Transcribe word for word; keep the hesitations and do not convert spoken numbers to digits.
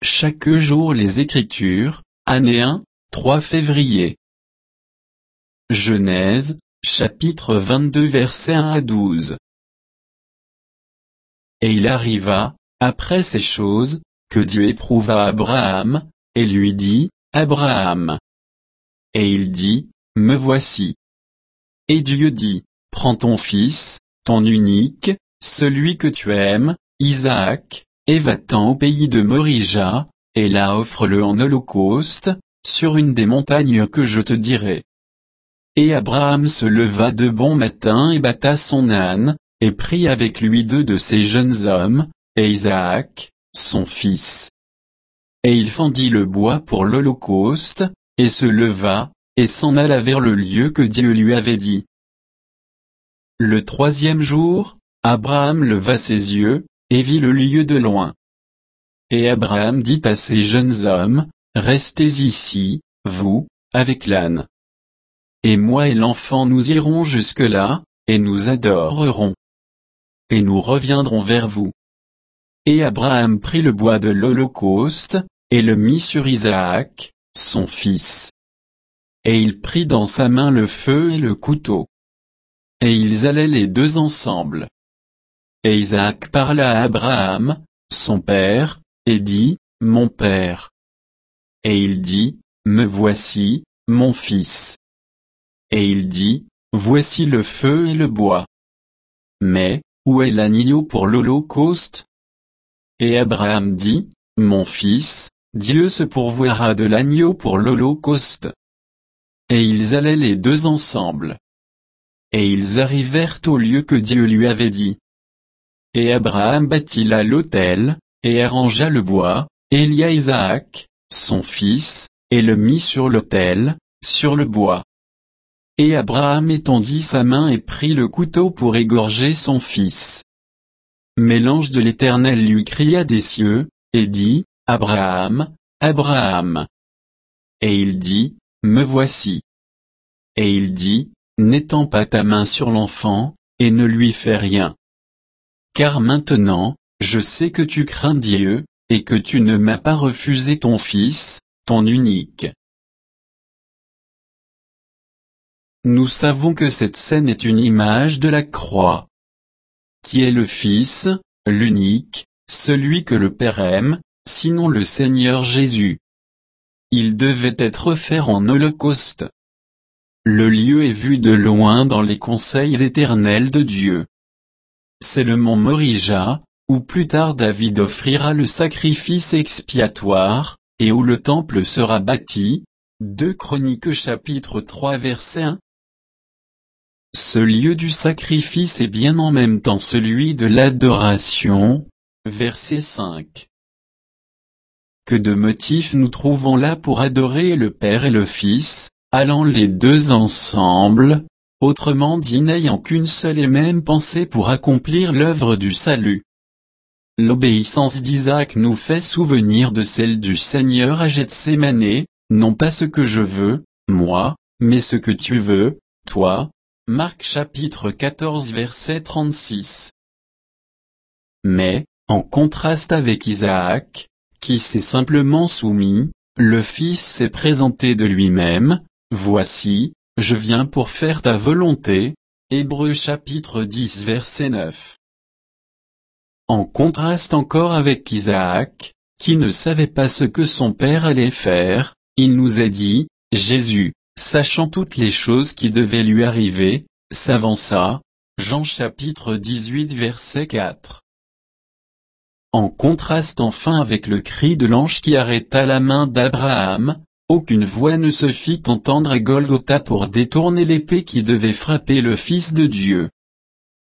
chaque jour les Écritures, année un, trois février. Genèse, chapitre vingt-deux versets un à douze. Et il arriva, après ces choses, que Dieu éprouva Abraham, et lui dit, Abraham. Et il dit, Me voici. Et Dieu dit, Prends ton fils, ton unique, celui que tu aimes, Isaac, et va-t'en au pays de Morija, et là offre-le en holocauste, sur une des montagnes que je te dirai. Et Abraham se leva de bon matin et bâta son âne, et prit avec lui deux de ses jeunes hommes, et Isaac, son fils. Et il fendit le bois pour l'holocauste, et se leva, et s'en alla vers le lieu que Dieu lui avait dit. Le troisième jour, Abraham leva ses yeux, et vit le lieu de loin. Et Abraham dit à ses jeunes hommes, Restez ici, vous, avec l'âne. Et moi et l'enfant nous irons jusque-là, et nous adorerons. Et nous reviendrons vers vous. Et Abraham prit le bois de l'holocauste, et le mit sur Isaac, son fils. Et il prit dans sa main le feu et le couteau. Et ils allaient les deux ensemble. Et Isaac parla à Abraham, son père, et dit, Mon père. Et il dit, Me voici, mon fils. Et il dit, Voici le feu et le bois. Mais, où est l'agneau pour l'holocauste? Et Abraham dit, Mon fils, Dieu se pourvoira de l'agneau pour l'holocauste. Et ils allaient les deux ensemble. Et ils arrivèrent au lieu que Dieu lui avait dit. Et Abraham bâtit là l'autel, et arrangea le bois, et lia Isaac, son fils, et le mit sur l'autel, sur le bois. Et Abraham étendit sa main et prit le couteau pour égorger son fils. Mais l'ange de l'Éternel lui cria des cieux, et dit, Abraham, Abraham. Et il dit, Me voici. Et il dit, N'étends pas ta main sur l'enfant, et ne lui fais rien. Car maintenant, je sais que tu crains Dieu, et que tu ne m'as pas refusé ton fils, ton unique. Nous savons que cette scène est une image de la croix. Qui est le Fils, l'unique, celui que le Père aime, sinon le Seigneur Jésus. Il devait être offert en holocauste. Le lieu est vu de loin dans les conseils éternels de Dieu. C'est le mont Morija, où plus tard David offrira le sacrifice expiatoire, et où le temple sera bâti. deux Chroniques chapitre trois verset un. Ce lieu du sacrifice est bien en même temps celui de l'adoration, verset cinq. Que de motifs nous trouvons là pour adorer le Père et le Fils, allant les deux ensemble, autrement dit n'ayant qu'une seule et même pensée pour accomplir l'œuvre du salut. L'obéissance d'Isaac nous fait souvenir de celle du Seigneur à Gethsémanée, non pas ce que je veux, moi, mais ce que tu veux, toi. Marc chapitre quatorze verset trente-six. Mais, en contraste avec Isaac, qui s'est simplement soumis, le Fils s'est présenté de lui-même, Voici, je viens pour faire ta volonté, Hébreux chapitre dix verset neuf. En contraste encore avec Isaac, qui ne savait pas ce que son père allait faire, il nous a dit, Jésus, sachant toutes les choses qui devaient lui arriver, s'avança, Jean chapitre dix-huit verset quatre. En contraste enfin avec le cri de l'ange qui arrêta la main d'Abraham, aucune voix ne se fit entendre à Golgotha pour détourner l'épée qui devait frapper le Fils de Dieu.